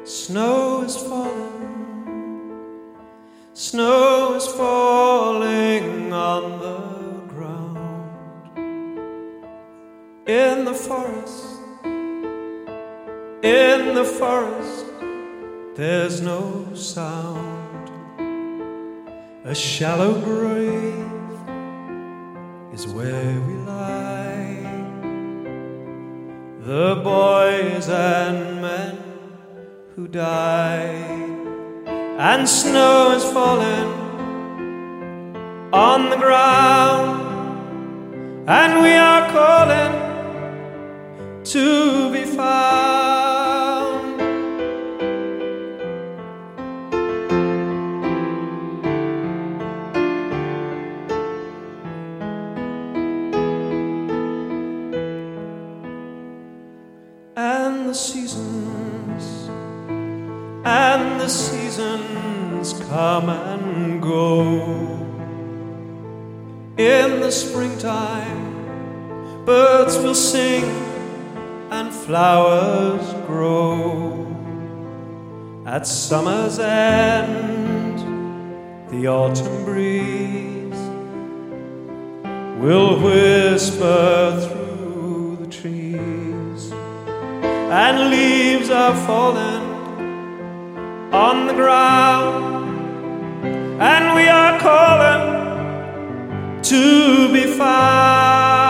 Snow is falling, snow is falling on the ground. In the forest, there's no sound. A shallow grave is where we lie. The boys and men who died. And snow is falling on the ground, and we are calling to be found. And the seasons come and go. In the springtime, birds will sing and flowers grow. At summer's end, the autumn breeze will whisper through the trees, and leaves are falling on the ground, and we are calling to be found.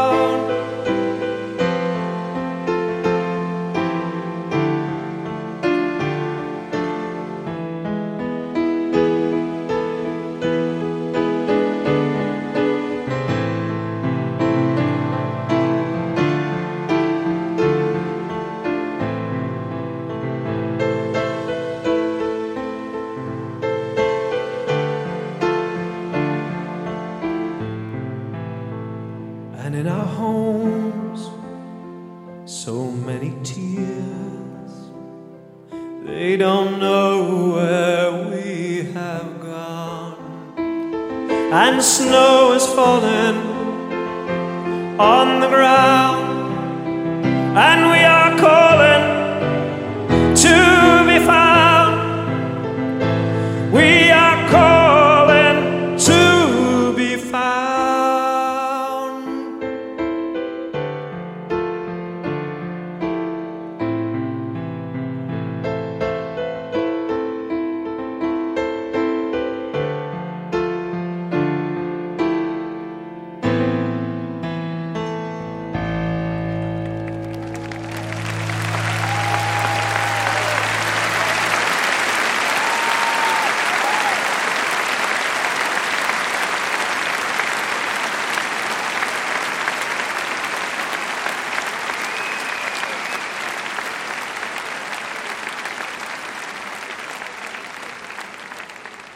And in our homes, so many tears. They don't know where we have gone. And snow is falling on the ground, and we are cold.